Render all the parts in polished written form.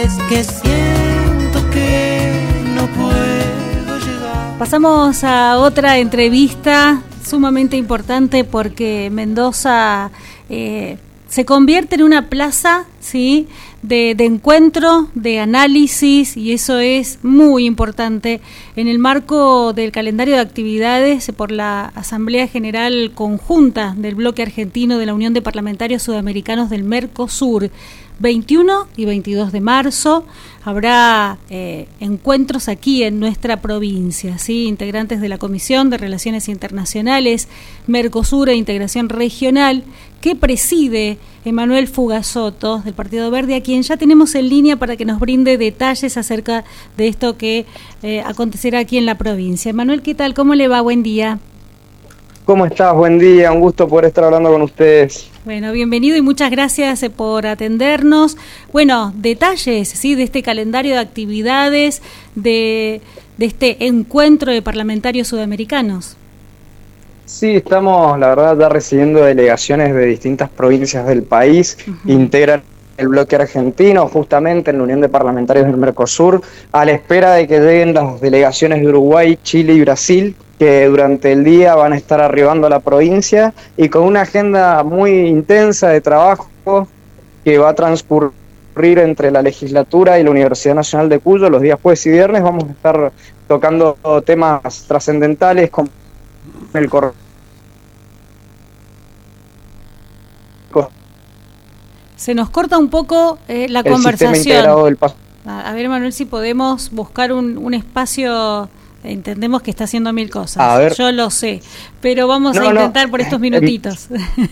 es que siento que no puedo llegar. Pasamos a otra entrevista sumamente importante porque Mendoza se convierte en una plaza, ¿sí?, de encuentro, de análisis, y eso es muy importante en el marco del calendario de actividades por la Asamblea General Conjunta del Bloque Argentino de la Unión de Parlamentarios Sudamericanos del Mercosur. 21 y 22 de marzo habrá encuentros aquí en nuestra provincia, ¿sí? Integrantes de la Comisión de Relaciones Internacionales, Mercosur e Integración Regional, que preside Emanuel Fugazzotto del Partido Verde, a quien ya tenemos en línea para que nos brinde detalles acerca de esto que acontecerá aquí en la provincia. Emanuel, ¿qué tal? ¿Cómo le va? Buen día. ¿Cómo estás? Buen día, un gusto poder estar hablando con ustedes. Bueno, bienvenido y muchas gracias por atendernos. Bueno, detalles, ¿sí?, de este calendario de actividades, de este encuentro de parlamentarios sudamericanos. Sí, estamos, la verdad, ya recibiendo delegaciones de distintas provincias del país. Integran el bloque argentino, justamente en la Unión de Parlamentarios del Mercosur, a la espera de que lleguen las delegaciones de Uruguay, Chile y Brasil, que durante el día van a estar arribando a la provincia y con una agenda muy intensa de trabajo que va a transcurrir entre la legislatura y la Universidad Nacional de Cuyo. Los días jueves y viernes vamos a estar tocando temas trascendentales como el Se nos corta un poco la conversación. A ver, Manuel, si podemos buscar un espacio. Entendemos que está haciendo mil cosas, yo lo sé, pero vamos a intentar por estos minutitos.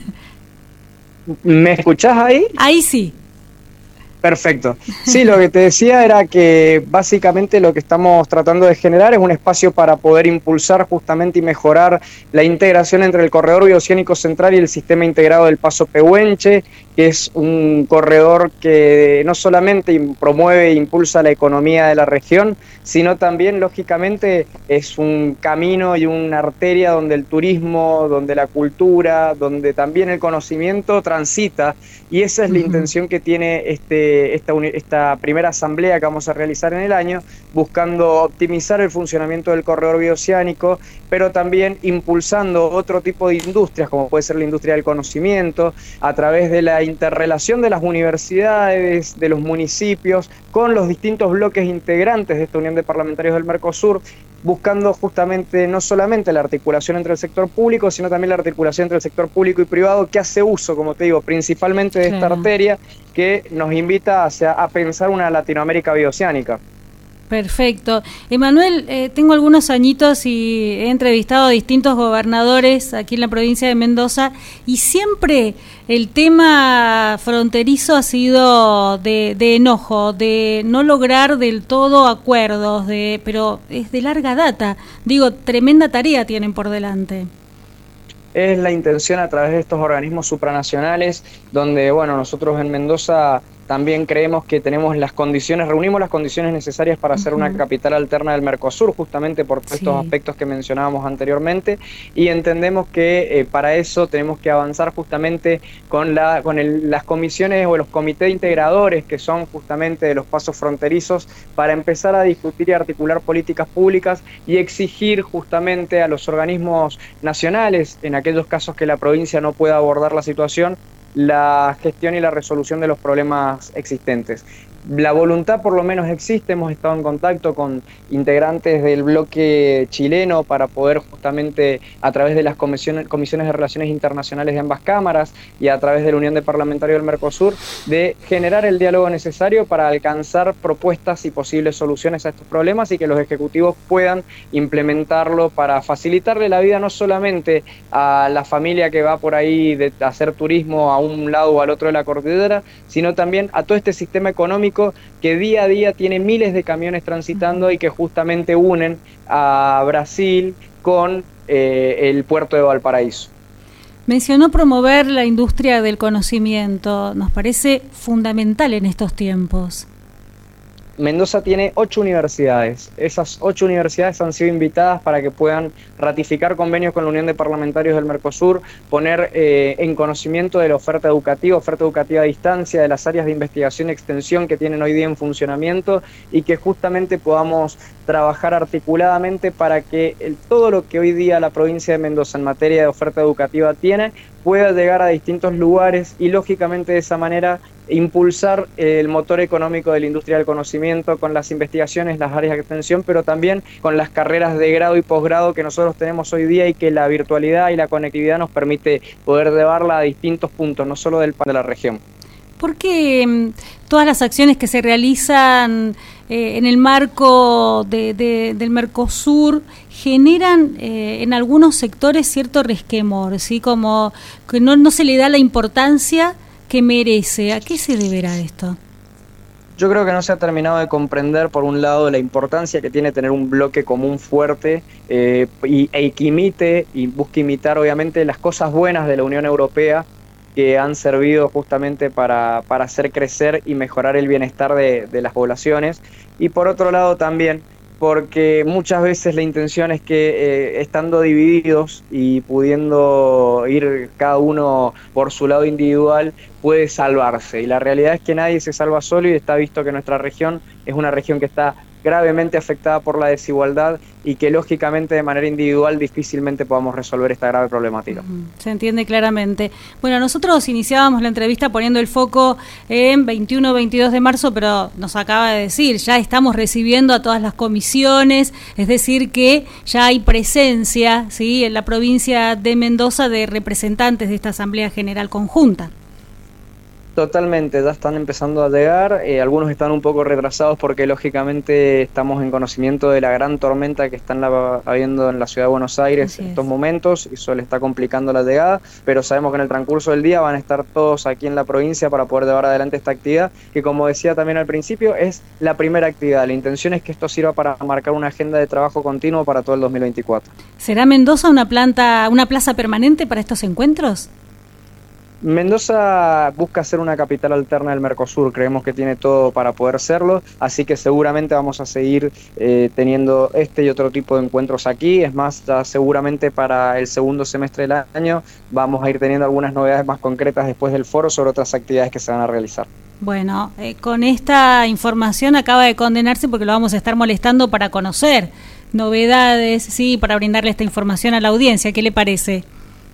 ¿Me escuchás ahí? Ahí sí. Perfecto. Sí, lo que te decía era que básicamente lo que estamos tratando de generar es un espacio para poder impulsar justamente y mejorar la integración entre el corredor bioceánico central y el sistema integrado del Paso Pehuenche, que es un corredor que no solamente promueve e impulsa la economía de la región, sino también, lógicamente, es un camino y una arteria donde el turismo, donde la cultura, donde también el conocimiento transita, y esa es la intención que tiene esta primera asamblea que vamos a realizar en el año, buscando optimizar el funcionamiento del corredor bioceánico, pero también impulsando otro tipo de industrias, como puede ser la industria del conocimiento, a través de la interrelación de las universidades, de los municipios, con los distintos bloques integrantes de esta Unión de Parlamentarios del Mercosur, buscando justamente no solamente la articulación entre el sector público, sino también la articulación entre el sector público y privado, que hace uso, como te digo, principalmente de esta arteria que nos invita a pensar una Latinoamérica bioceánica. Perfecto. Emanuel, tengo algunos añitos y he entrevistado a distintos gobernadores aquí en la provincia de Mendoza y siempre el tema fronterizo ha sido de enojo, de no lograr del todo acuerdos, pero es de larga data. Digo, tremenda tarea tienen por delante. Es la intención a través de estos organismos supranacionales, donde, bueno, nosotros en Mendoza también creemos que tenemos reunimos las condiciones necesarias para ser una capital alterna del Mercosur, justamente por todos estos aspectos que mencionábamos anteriormente, y entendemos que para eso tenemos que avanzar justamente con las comisiones o los comités integradores, que son justamente de los pasos fronterizos, para empezar a discutir y articular políticas públicas y exigir justamente a los organismos nacionales, en aquellos casos que la provincia no pueda abordar la situación, la gestión y la resolución de los problemas existentes. La voluntad por lo menos existe, hemos estado en contacto con integrantes del bloque chileno para poder justamente a través de las comisiones de Relaciones Internacionales de ambas cámaras y a través de la Unión de Parlamentarios del Mercosur, de generar el diálogo necesario para alcanzar propuestas y posibles soluciones a estos problemas y que los ejecutivos puedan implementarlo para facilitarle la vida no solamente a la familia que va por ahí de hacer turismo a un lado o al otro de la cordillera, sino también a todo este sistema económico que día a día tiene miles de camiones transitando y que justamente unen a Brasil con el puerto de Valparaíso. Mencionó promover la industria del conocimiento, nos parece fundamental en estos tiempos. Mendoza tiene 8 universidades. Esas 8 universidades han sido invitadas para que puedan ratificar convenios con la Unión de Parlamentarios del Mercosur, poner en conocimiento de la oferta educativa a distancia, de las áreas de investigación y extensión que tienen hoy día en funcionamiento, y que justamente podamos trabajar articuladamente para que todo lo que hoy día la provincia de Mendoza en materia de oferta educativa tiene pueda llegar a distintos lugares y lógicamente de esa manera impulsar el motor económico de la industria del conocimiento con las investigaciones, las áreas de extensión, pero también con las carreras de grado y posgrado que nosotros tenemos hoy día y que la virtualidad y la conectividad nos permite poder llevarla a distintos puntos, no solo de la región. ¿Por qué todas las acciones que se realizan en el marco del Mercosur generan en algunos sectores cierto resquemor, ¿sí? Como que no se le da la importancia que merece? ¿A qué se deberá esto? Yo creo que no se ha terminado de comprender, por un lado, la importancia que tiene tener un bloque común fuerte e que imite y busque imitar, obviamente, las cosas buenas de la Unión Europea, que han servido justamente para hacer crecer y mejorar el bienestar de las poblaciones. Y por otro lado también, porque muchas veces la intención es que estando divididos y pudiendo ir cada uno por su lado individual, puede salvarse. Y la realidad es que nadie se salva solo, y está visto que nuestra región es una región que está gravemente afectada por la desigualdad y que lógicamente de manera individual difícilmente podamos resolver esta grave problemática. Se entiende claramente. Bueno, nosotros iniciábamos la entrevista poniendo el foco en 21-22 de marzo, pero nos acaba de decir, ya estamos recibiendo a todas las comisiones, es decir que ya hay presencia, ¿sí?, en la provincia de Mendoza de representantes de esta Asamblea General Conjunta. Totalmente, ya están empezando a llegar, algunos están un poco retrasados porque lógicamente estamos en conocimiento de la gran tormenta que están habiendo en la ciudad de Buenos Aires en estos momentos, y eso le está complicando la llegada, pero sabemos que en el transcurso del día van a estar todos aquí en la provincia para poder llevar adelante esta actividad, que como decía también al principio, es la primera actividad. La intención es que esto sirva para marcar una agenda de trabajo continuo para todo el 2024. ¿Será Mendoza una plaza permanente para estos encuentros? Mendoza busca ser una capital alterna del Mercosur, creemos que tiene todo para poder serlo, así que seguramente vamos a seguir teniendo este y otro tipo de encuentros aquí. Es más, ya seguramente para el segundo semestre del año vamos a ir teniendo algunas novedades más concretas después del foro sobre otras actividades que se van a realizar. Bueno, con esta información acaba de condenarse porque lo vamos a estar molestando para conocer novedades, sí, para brindarle esta información a la audiencia. ¿Qué le parece?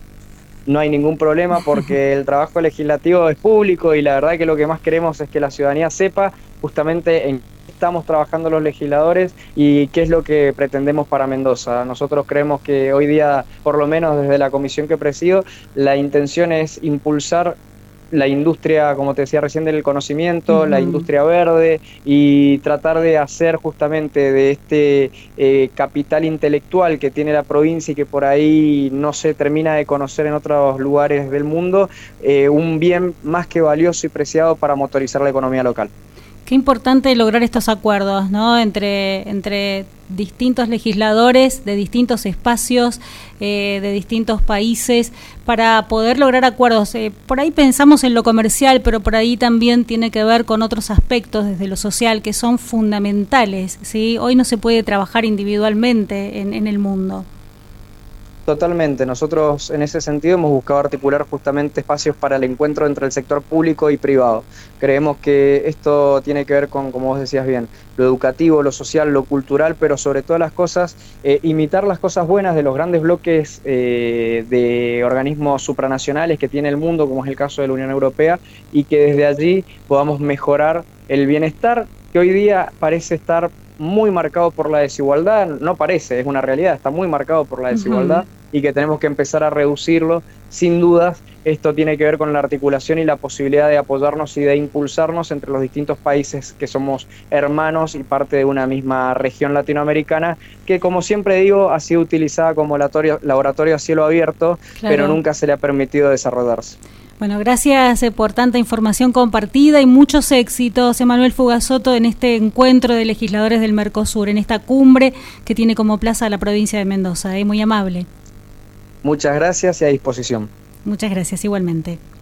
No hay ningún problema porque el trabajo legislativo es público y la verdad que lo que más queremos es que la ciudadanía sepa justamente en qué estamos trabajando los legisladores y qué es lo que pretendemos para Mendoza. Nosotros creemos que hoy día, por lo menos desde la comisión que presido, la intención es impulsar la industria, como te decía recién, del conocimiento, la industria verde, y tratar de hacer justamente de este capital intelectual que tiene la provincia y que por ahí no se termina de conocer en otros lugares del mundo, un bien más que valioso y preciado para motorizar la economía local. Qué importante lograr estos acuerdos, ¿no?, entre distintos legisladores de distintos espacios, de distintos países, para poder lograr acuerdos. Por ahí pensamos en lo comercial, pero por ahí también tiene que ver con otros aspectos desde lo social que son fundamentales, ¿sí? Hoy no se puede trabajar individualmente en el mundo. Totalmente, nosotros en ese sentido hemos buscado articular justamente espacios para el encuentro entre el sector público y privado. Creemos que esto tiene que ver con, como vos decías bien, lo educativo, lo social, lo cultural, pero sobre todas las cosas, imitar las cosas buenas de los grandes bloques de organismos supranacionales que tiene el mundo, como es el caso de la Unión Europea, y que desde allí podamos mejorar el bienestar que hoy día parece estar muy marcado por la desigualdad. No parece, es una realidad, está muy marcado por la desigualdad y que tenemos que empezar a reducirlo. Sin dudas, esto tiene que ver con la articulación y la posibilidad de apoyarnos y de impulsarnos entre los distintos países que somos hermanos y parte de una misma región latinoamericana, que, como siempre digo, ha sido utilizada como laboratorio a cielo abierto, claro, pero nunca se le ha permitido desarrollarse. Bueno, gracias por tanta información compartida y muchos éxitos, Emanuel Fugazzotto, en este encuentro de legisladores del Mercosur, en esta cumbre que tiene como plaza la provincia de Mendoza. Muy amable. Muchas gracias y a disposición. Muchas gracias, igualmente.